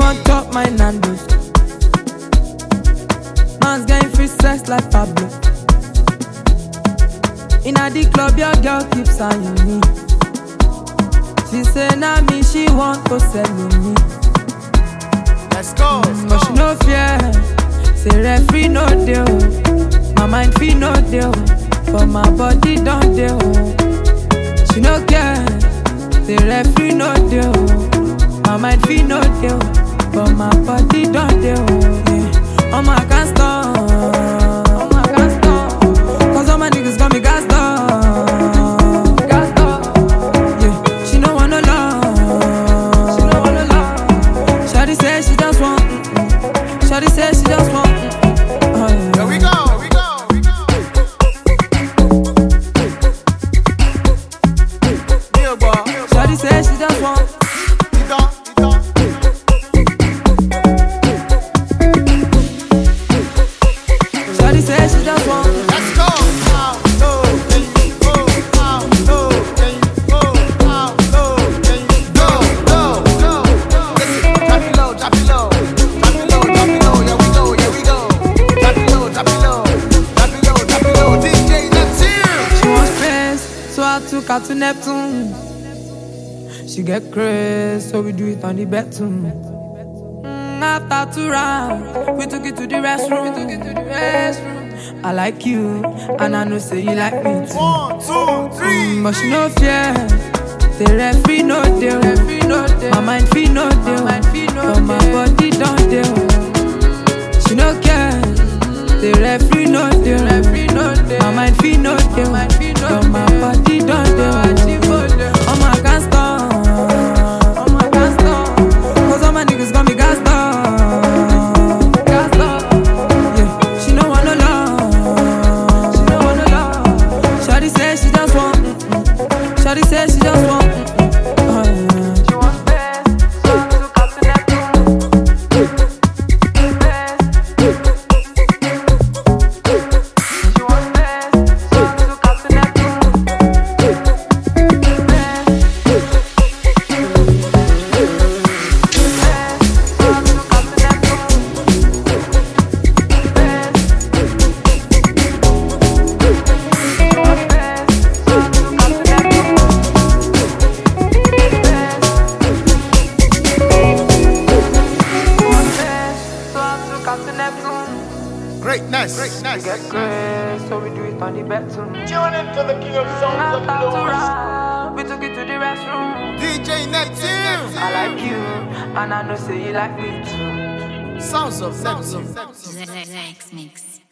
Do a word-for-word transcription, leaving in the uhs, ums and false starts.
want top my Nando's. Man's getting free sex like Pablo. In a the club, your girl keeps eyeing me. She say na me she want to sell me. Let's go. Mm, but she no fear. Say referee no deal. My mind feel no deal, but my body don't deal. She no care. Say referee no deal. My mind feel no deal, but my body don't deal. Yeah. Oh my can't stop. Oh my can't stop. Cause all my niggas got me gassed up. Gassed up. Yeah. She no want no love. She no want no love. Shawty say she just want. Mm-mm. Shawty say she just want. Mm-mm. Oh, yeah. Here we go. Here we go. Here we go. Deal boy. Shawty say she just want. It on, it on. Shawty say she just want. Let's go. Out low, then you go. Out low, then you go. Out low, then you go. Go, go, go. Listen, drop it low, drop it low. Drop it low, drop it low. Here we go, here we go. Drop it low, drop it low. Drop it low, drop it low. D J Neptune. She wants space, so I took her to Neptune. She get crazy, so we do it on the bedroom. Mm, after two rounds, we took it to the restroom. We took it to the restroom. I like you, and I know say you like me too. One, two, three. Mm, but she no fear. The referee no deal. My mind feel no deal, but my body don't deal. She no care. The referee no deal. My mind feel no deal, but my body don't deal. Oh my can't stop. Oh my can't stop. Cause all my niggas got me gassed up. Gassed up. Yeah. She no want no love. She no want no love. Shawty say she just want. Mm-mm. Shawty say she just want. Mm-mm. Oh, yeah. She wants best, so I took her to Neptune. She wants best, so I took her to Neptune. Greatness. Greatness. Get crazy, so we do it on the bedroom. Tune into the king of songs of After two blues. rounds, we took it to the restroom. D J Neptune. I like you, and I know say you like me too. Sounds of Neptune. Rex Mix.